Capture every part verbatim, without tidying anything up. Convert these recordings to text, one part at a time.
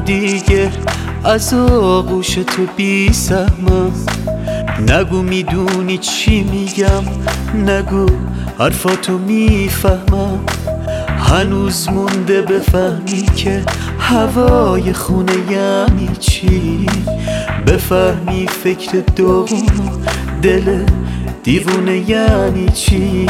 دیگه از آغوش تو بی سهمم. نگو میدونی چی میگم، نگو حرفاتو میفهمم. هنوز مونده بفهمی که هوای خونه یعنی چی، بفهمی فکر دوم دل دیوونه یعنی چی.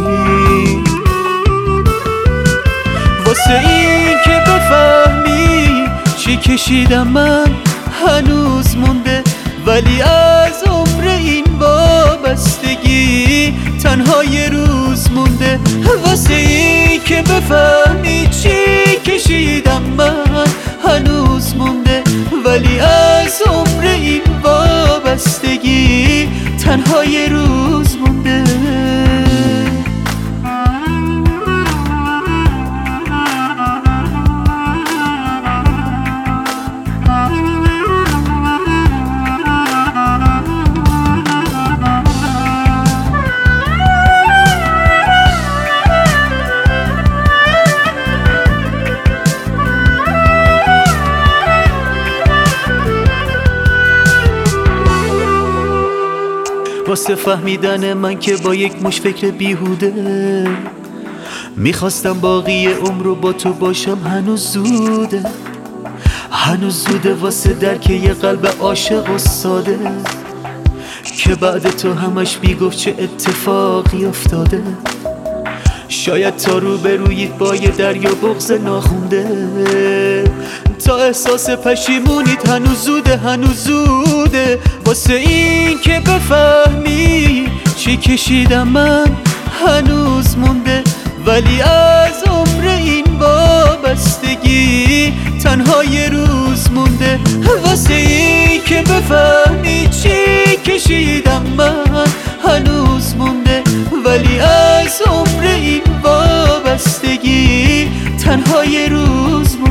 واسه این که بفهمی چی کشیدم من هنوز مونده، ولی از عمر این وابستگی تنها یه روز مونده. واسه این که بفهمی چی کشیدم من هنوز مونده، ولی از عمر این وابستگی تنها یه روز مونده. واسه فهمیدن من که با یک مش فکر بیهوده میخواستم باقی عمر رو با تو باشم، هنوز زوده، هنوز زوده واسه درک یه قلب عاشق و ساده که بعد تو همش میگفت چه اتفاقی افتاده. شاید تا رو برویید با یه دریا بغض ناخونده، تا احساس پشیمونید هنوز زوده، هنوز زوده واسه این که بفهمی چی کشیدم من هنوز مونده، ولی از عمر این وابستگی تنها یه روز مونده. واسه این که بفهمی چی کشیدم من هنوز مونده، ولی از عمر این وابستگی تنها یه روز مونده.